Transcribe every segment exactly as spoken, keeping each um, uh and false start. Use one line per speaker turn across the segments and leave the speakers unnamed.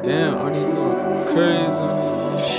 Damn, I need to go crazy on it.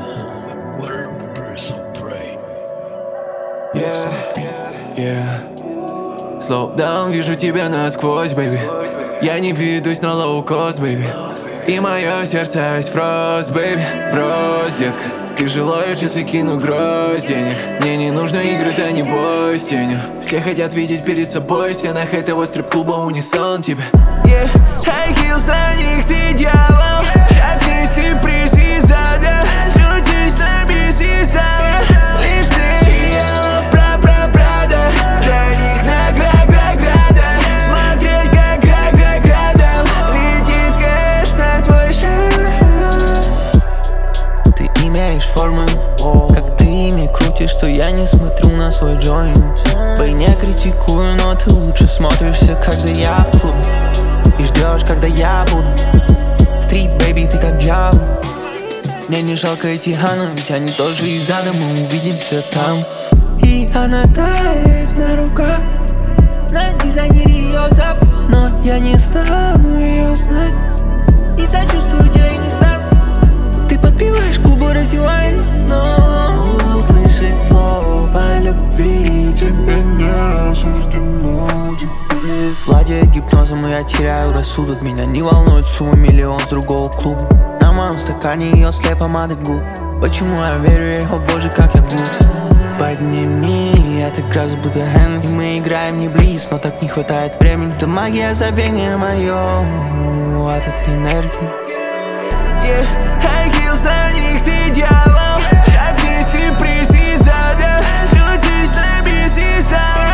Yeah, yeah. Slow down, вижу тебя насквозь, baby. Я не ведусь на low-cost, baby. И мое сердце есть frost, baby. Брось, детка, ты желаешь, если кину гроздь денег. Мне не нужно игры, да не бойся тенью. Все хотят видеть перед собой в стенах этого стрип-клуба унисон тебя. Yeah, high heels, на них ты дьявол. Шагнись, ты призи зада. Крутись на биси зала. Лишь ты сияла пра-пра-прада. Для них награ-гра-града. Смотреть, как гра-гра-градом летит кэш на твой шаг. Ты имеешь форму, как ты ими крутишь, что я не смотрю на свой джойнт. Бэй, не критикую, но ты лучше смотришься, когда я в клубе. И ждешь, когда я буду. Стрит, бэйби, ты как дьявол. Мне не жалко эти Хана, ведь они тоже из ада, мы увидимся там. И она тает на руках, на дизайнере ее зап. Но я не стану ее знать и сочувствую тебе не став. Ты подпеваешь клубу, раздеваясь, но услышать слово любви тебе не суждено теперь. Владея гипнозом, и я теряю рассудок. Меня не волнует сумма миллион с другого клуба. На моем стакане ее след помады губ. Почему я верю ей, о боже, как я глуп. Подними, я так раз буду хэнг. И мы играем не близ, но так не хватает времени. Да магия забвения мое от этой энергии. Yeah, high heels, на них ты дьявол. Шагнись, ты призи зада. Крутись на биси зала.